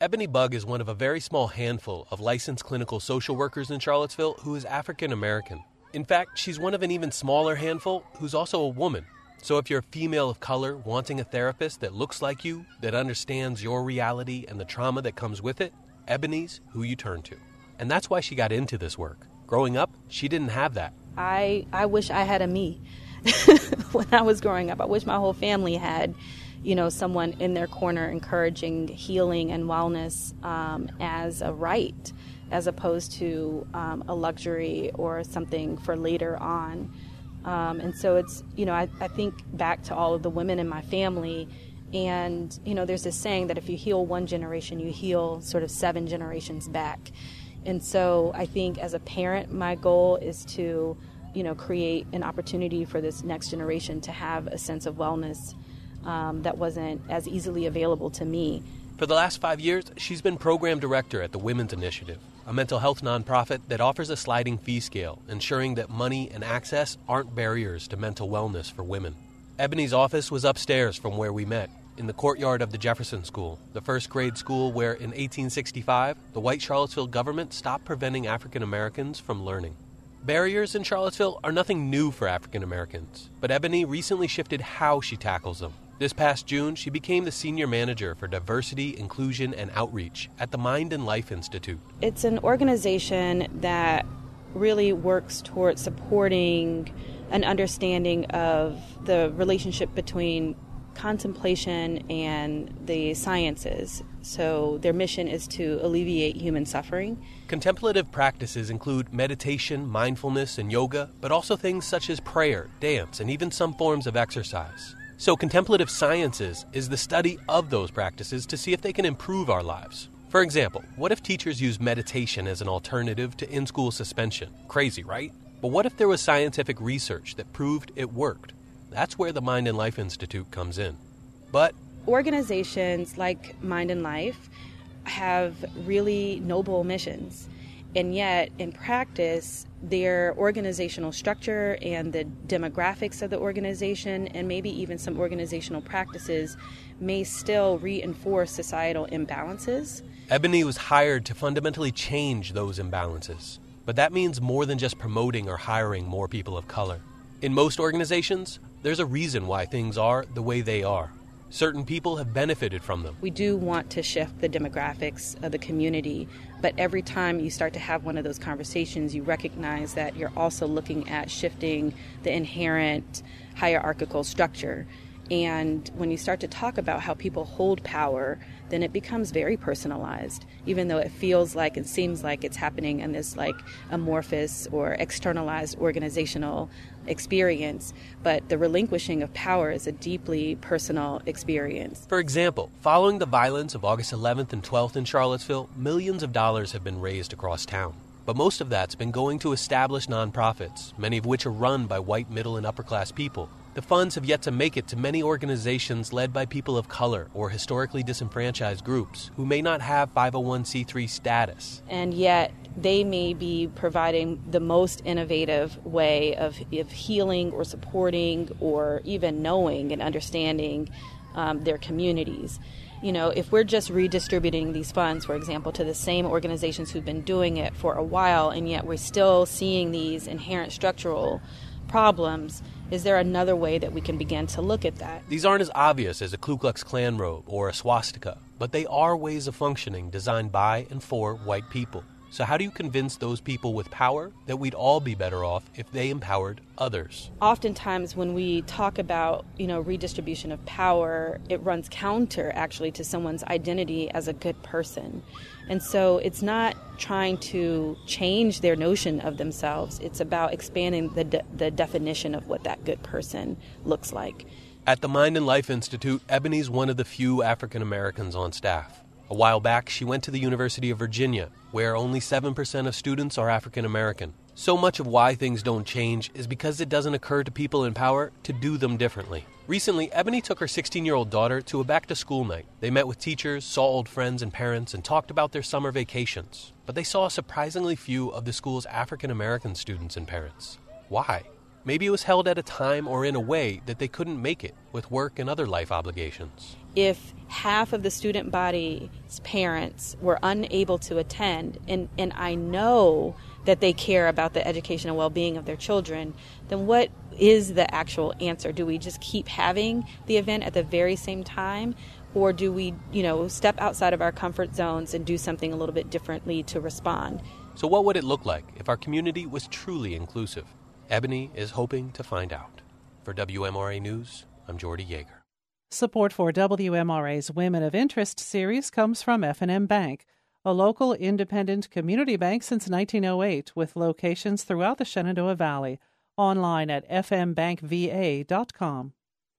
Ebony Bugg is one of a very small handful of licensed clinical social workers in Charlottesville who is African American. In fact, she's one of an even smaller handful who's also a woman. So if you're a female of color wanting a therapist that looks like you, that understands your reality and the trauma that comes with it, Ebony's who you turn to. And that's why she got into this work. Growing up, she didn't have that. I wish I had a me when I was growing up. I wish my whole family had, someone in their corner encouraging healing and wellness as a right, as opposed to a luxury or something for later on. And so it's, I think back to all of the women in my family, and, there's this saying that if you heal one generation, you heal sort of 7 generations back. And so I think as a parent, my goal is to, create an opportunity for this next generation to have a sense of wellness that wasn't as easily available to me. For the last 5 years, she's been program director at the Women's Initiative, a mental health nonprofit that offers a sliding fee scale, ensuring that money and access aren't barriers to mental wellness for women. Ebony's office was upstairs from where we met, in the courtyard of the Jefferson School, the first grade school where in 1865, the white Charlottesville government stopped preventing African Americans from learning. Barriers in Charlottesville are nothing new for African Americans, but Ebony recently shifted how she tackles them. This past June, she became the senior manager for diversity, inclusion, and outreach at the Mind and Life Institute. It's an organization that really works towards supporting an understanding of the relationship between contemplation and the sciences. So their mission is to alleviate human suffering. Contemplative practices include meditation, mindfulness, and yoga, but also things such as prayer, dance, and even some forms of exercise. So contemplative sciences is the study of those practices to see if they can improve our lives. For example, what if teachers use meditation as an alternative to in-school suspension? Crazy, right? But what if there was scientific research that proved it worked? That's where the Mind and Life Institute comes in. But organizations like Mind and Life have really noble missions. And yet, in practice, their organizational structure and the demographics of the organization, and maybe even some organizational practices, may still reinforce societal imbalances. Ebony was hired to fundamentally change those imbalances. But that means more than just promoting or hiring more people of color. In most organizations, there's a reason why things are the way they are. Certain people have benefited from them. We do want to shift the demographics of the community, but every time you start to have one of those conversations, you recognize that you're also looking at shifting the inherent hierarchical structure. And when you start to talk about how people hold power, then it becomes very personalized, even though it feels like and seems like it's happening in this like amorphous or externalized organizational experience. But the relinquishing of power is a deeply personal experience. For example, following the violence of August 11th and 12th in Charlottesville, millions of dollars have been raised across town. But most of that's been going to established nonprofits, many of which are run by white, middle, and upper-class people. The funds have yet to make it to many organizations led by people of color or historically disenfranchised groups who may not have 501c3 status. And yet they may be providing the most innovative way of healing or supporting or even knowing and understanding their communities. You know, if we're just redistributing these funds, for example, to the same organizations who've been doing it for a while, and yet we're still seeing these inherent structural problems, is there another way that we can begin to look at that? These aren't as obvious as a Ku Klux Klan robe or a swastika, but they are ways of functioning designed by and for white people. So how do you convince those people with power that we'd all be better off if they empowered others? Oftentimes when we talk about, redistribution of power, it runs counter actually to someone's identity as a good person. And so it's not trying to change their notion of themselves. It's about expanding the definition of what that good person looks like. At the Mind and Life Institute, Ebony's one of the few African Americans on staff. A while back, she went to the University of Virginia, where only 7% of students are African American. So much of why things don't change is because it doesn't occur to people in power to do them differently. Recently, Ebony took her 16-year-old daughter to a back-to-school night. They met with teachers, saw old friends and parents, and talked about their summer vacations. But they saw surprisingly few of the school's African American students and parents. Why? Maybe it was held at a time or in a way that they couldn't make it with work and other life obligations. if half of the student body's parents were unable to attend, and I know that they care about the education and well-being of their children, then what is the actual answer? Do we just keep having the event at the very same time? Or do we, step outside of our comfort zones and do something a little bit differently to respond? So what would it look like if our community was truly inclusive? Ebony is hoping to find out. For WMRA News, I'm Jordy Yeager. Support for WMRA's Women of Interest series comes from F&M Bank, a local independent community bank since 1908 with locations throughout the Shenandoah Valley. Online at fmbankva.com.